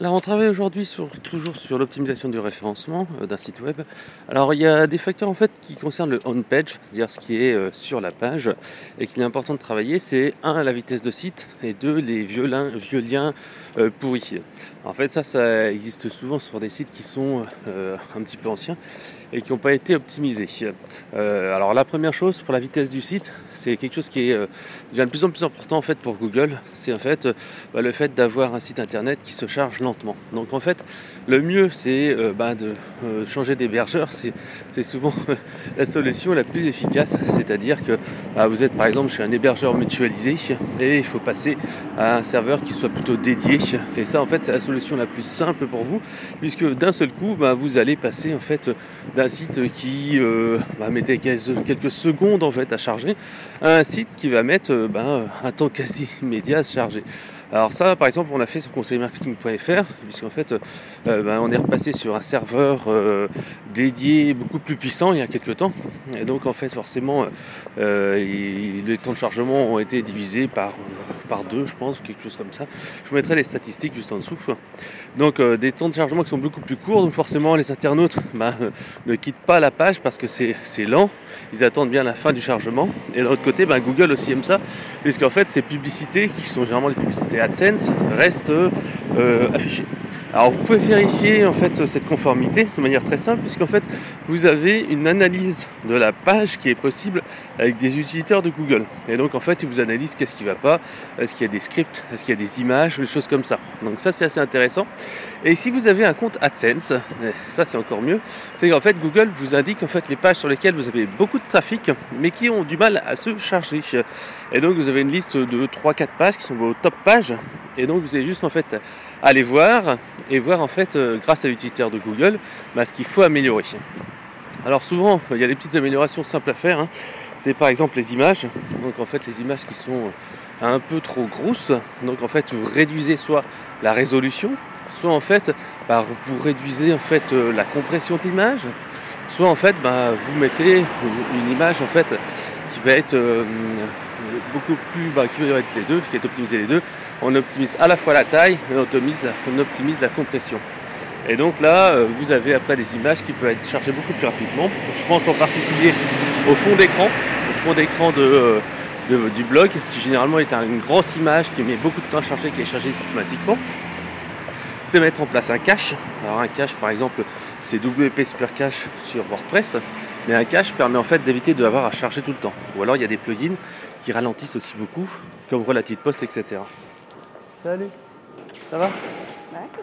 Alors on travaille aujourd'hui toujours sur l'optimisation du référencement d'un site web. Alors il y a des facteurs en fait qui concernent le on-page, c'est-à-dire ce qui est sur la page et qu'il est important de travailler, c'est un, la vitesse de site et deux, les vieux liens pourris. En fait ça existe souvent sur des sites qui sont un petit peu anciens et qui n'ont pas été optimisés. Alors la première chose pour la vitesse du site, c'est quelque chose qui devient de plus en plus important en fait pour Google, c'est en fait le fait d'avoir un site internet qui se charge lentement. Donc en fait le mieux c'est de changer d'hébergeur, c'est souvent la solution la plus efficace, c'est-à-dire que vous êtes par exemple chez un hébergeur mutualisé et il faut passer à un serveur qui soit plutôt dédié, et ça en fait c'est la solution la plus simple pour vous, puisque d'un seul coup vous allez passer en fait d'un site qui mettait quelques secondes en fait à charger à un site qui va mettre un temps quasi immédiat à se charger. Alors ça par exemple on l'a fait sur conseillermarketing.fr, puisqu'en fait on est repassé sur un serveur dédié beaucoup plus puissant il y a quelques temps, et donc en fait forcément les temps de chargement ont été divisés par deux, je pense, quelque chose comme ça. Je vous mettrai les statistiques juste en dessous. Donc des temps de chargement qui sont beaucoup plus courts, donc forcément les internautes ne quittent pas la page parce que c'est lent, ils attendent bien la fin du chargement. Et de l'autre côté Google aussi aime ça, puisqu'en fait ces publicités qui sont généralement des publicités AdSense restent affichées. Alors vous pouvez vérifier en fait cette conformité de manière très simple, puisqu'en fait vous avez une analyse de la page qui est possible avec des utilisateurs de Google. Et donc en fait ils vous analysent qu'est-ce qui ne va pas, est-ce qu'il y a des scripts, est-ce qu'il y a des images, des choses comme ça. Donc ça c'est assez intéressant. Et si vous avez un compte AdSense, ça c'est encore mieux, c'est qu'en fait Google vous indique en fait les pages sur lesquelles vous avez beaucoup de trafic mais qui ont du mal à se charger. Et donc vous avez une liste de 3-4 pages qui sont vos top pages, et donc vous avez juste en fait aller voir et voir en fait grâce à l'utilisateur de Google ce qu'il faut améliorer. Alors souvent il y a des petites améliorations simples à faire, c'est par exemple les images. Donc en fait les images qui sont un peu trop grosses, donc en fait vous réduisez soit la résolution, soit en fait vous réduisez en fait la compression de l'image, soit en fait vous mettez une image en fait qui va être beaucoup plus qui va être les deux, qui est optimisé les deux. On optimise à la fois la taille et on optimise la compression. Et donc là vous avez après des images qui peuvent être chargées beaucoup plus rapidement. Je pense en particulier au fond d'écran du blog, qui généralement est une grosse image qui met beaucoup de temps à charger, qui est chargée systématiquement. C'est mettre en place un cache. Alors un cache par exemple c'est WP Super Cache sur WordPress, mais un cache permet en fait d'éviter d'avoir à charger tout le temps. Ou alors il y a des plugins qui ralentissent aussi beaucoup, comme Relative Post, etc. Salut, ça va ? Ouais.